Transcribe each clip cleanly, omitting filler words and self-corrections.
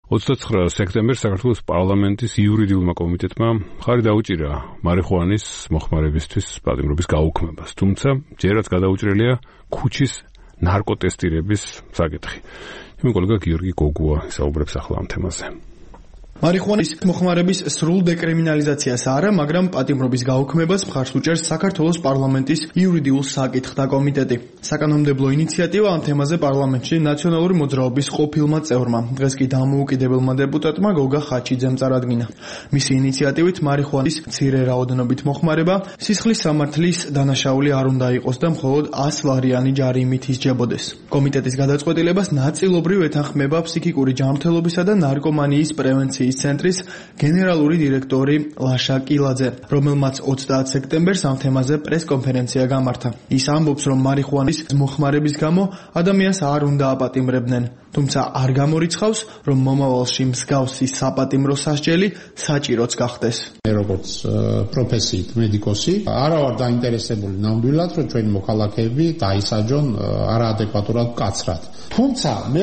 29 სექტემბერს საქართველოს პარლამენტის იურიდიულმა კომიტეტმა მხარი დაუჭირა მარიხუანის მოხმარებისთვის პატიმრობის გაუქმებას. თუმცა ჯერაც გადაუჭრელია ქუჩის ნარკოტესტირების საკითხი. ჩემი კოლეგა გიორგი გოგუა საუბრებს ახლა ამ თემაზე. მარიხუანის მოხმარების სრულ დეკრიმინალიზაციას არა, მაგრამ პატიმრობის გაუქმებას მხარს უჭერს საქართველოს პარლამენტის იურიდიულ საკითხთა კომიტეტი. საკანონმდებლო ინიციატივა ამ თემაზე პარლამენტში ნაციონალური მოძრაობის ყოფილმა წევრმა, დღეს კი დამოუკიდებელმა დეპუტატმა გოგა ხაჩიძემ წარადგინა. მისი ინიციატივით მარიხუანის მცირე რაოდენობით მოხმარება სისხლის სამართლის დანაშაული არ უნდა იყოს და მხოლოდ 100 ლარიანი ჯარიმით ისჯებოდეს. კომიტეტის გადაწყვეტილებას ნაწილობრივ ეთანხმება ფსიქიკური ჯანმრთელობისა და ნარკომანიის პრევენციის ცენტრის გენერალური დირექტორი ლაშა კილაძე, რომელმაც 30 სექტემბერს ამ თემაზე პრესკონფერენცია გამართა. ის ამბობს, რომ მარიხუანის მოხმარების გამო ადამიანს არ უნდა აპატიმრებდნენ, თუმცა არ გამორიცხავს, რომ მომავალში მსგავსი საპატიმრო სასჯელი საჭიროც გახდეს. მე როგორც პროფესიით მედიკოსი არა ვარ დაინტერესებული ნამდვილად, რომ ჩვენი მოქალაქეები დაისაჯონ არაადეკვატურად მკაცრად. თუმცა მე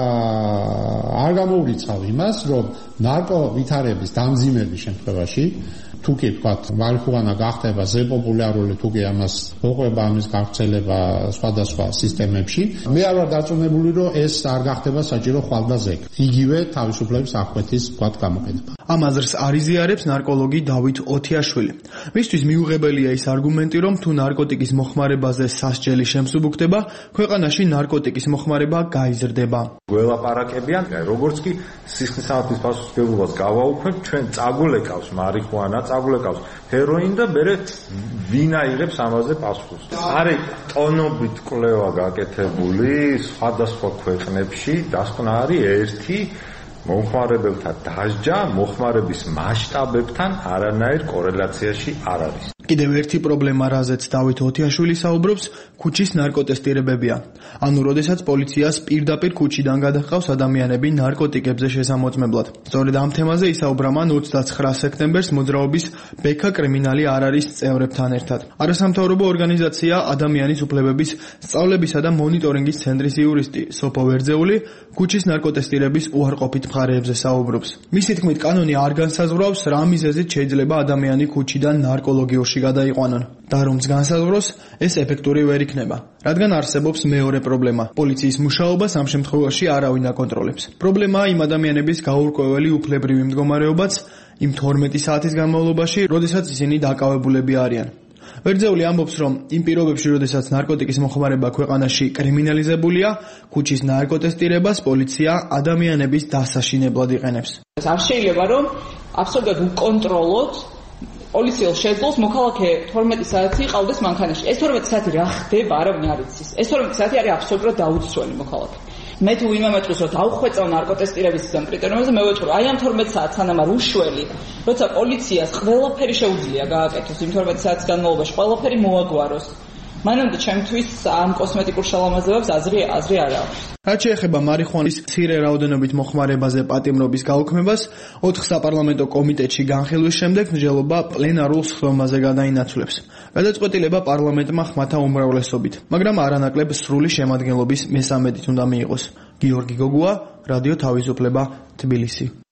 არ გამოვრიცხავ იმას, რომ ნარკოვითარების დამძიმების შემთხვევაში თუ კი ვთქვათ მარიხუანა გახდება ზეპოპულარული, თუ კი ამას მოყვება ამის გავრცელება სხვადასხვა სისტემებში, მე არ ვარ დარწმუნებული, რომ ეს არ გახდება საჭირო ხვალდაზექ. იგივე თავისუფლების აღკვეთის ვთქვათ გამოყენება. ამ აზრს არ იზიარებს ნარკოლოგი დავით ოთიაშვილი. მისთვის მიუღებელია ის არგუმენტი, რომ თუ ნარკოტიკის მოხმარებაზე სასჯელი შემსუბუქდება, ქვეყანაში ნარკოტიკის მოხმარება გაიზრდება. გველაპარაკებიან, როგორც კი სისხლის სამართლის პასუხისმგებლობას გავაუქმებთ, ჩვენ წაგულეკავს მარიხუანა, წაგულეკავს ჰეროინი და მერე ვინ აიღებს ამაზე პასუხს. არის ტონობით კვლევა გაკეთებული სხვადასხვა ქვეყნებში, დასკვნა არის ერთი მომხმარებელთა დასჯა მოხმარების მასშტაბებთან არანაირ კორელაციაში არ არის. კიდევ ერთი პრობლემა, რაზეც დავით ოთიაშვილი საუბრობს, ქუჩის ნარკოტესტირებებია. ანუ, როდესაც პოლიციას პირდაპირ ქუჩიდან გადაჰყავს ადამიანები ნარკოტიკებზე შესამოწმებლად. სწორედ ამ თემაზე ისაუბრა მან 29 სექტემბერს მოძრაობის ბექა კრიმინალი არ არის წევრებთან ერთად. არასამთავრობო ორგანიზაცია ადამიანის უფლებების სწავლებისა და მონიტორინგის ცენტრის იურისტი სოფო ვერძეული ქუჩის ნარკოტესტირების უარყოფით მხარეებზე საუბრობს. მისი თქმით, კანონი არ განსაზღვრავს, რა მიზეზით შეიძლება ადამიანი ქუჩიდან ნარკოლოგიურში გადაიყვანონ და რომც განსაზღვროს, ეს ეფექტური ვერ იქნება, რადგან არსებობს მეორე პრობლემა. პოლიციის მუშაობას ამ შემთხვევაში არავინ აკონტროლებს. პრობლემაა იმ ადამიანების გაურკვეველი უფლებრივი მდგომარეობაც იმ 12 საათის განმავლობაში, როდესაც ისინი დაკავებულები არიან. ვერძეული ამბობს, რომ იმ პირობებში, როდესაც ნარკოტიკის მოხმარება ქვეყანაში კრიმინალიზებულია, ქუჩის ნარკოტესტირებას პოლიცია ადამიანების დასაშინებლად იყენებს. არ შეიძლება, რომ აბსოლუტურად უკონტროლოთ პოლიციელ შეძლოს მოქალაქე 12 საათი ყავდეს მანქანაში. ეს 12 საათი რა ხდება, არავინ არ იცის. ეს 12 საათი არის აბსოლუტურად დაუცველი მოქალაქე. მე თუ ვინმე მეტყვის, რომ დავხვეწავ ნარკოტესტირების კრიტერიუმებზე, მე ვეთქვი, აი ამ 12 საათს სანამ არ უშველი, როცა პოლიციას ყველაფერი შეუძლია გააკეთოს იმ 12 საათის განმავლობაში, ყველაფერი მოაგვაროს. მანამდე ჩემთვის ამ კოსმეტიკურ შალამაზებებს აზრი არ აქვს. რაც შეეხება მარიხუანის მცირე რაოდენობით მოხმარებაზე პატიმრობის გაუქმებას, 4 საპარლამენტო კომიტეტში განხილვის შემდეგ მსჯელობა პლენარულ სხდომაზე გადაინაცვლებს. გადაწყვეტილება პარლამენტმა ხმათა უმრავლესობით, მაგრამ არანაკლებ სრული შემადგენლობის მესამედით უნდა მიიღოს. გიორგი გოგუა, რადიო თავისუფლება, თბილისი.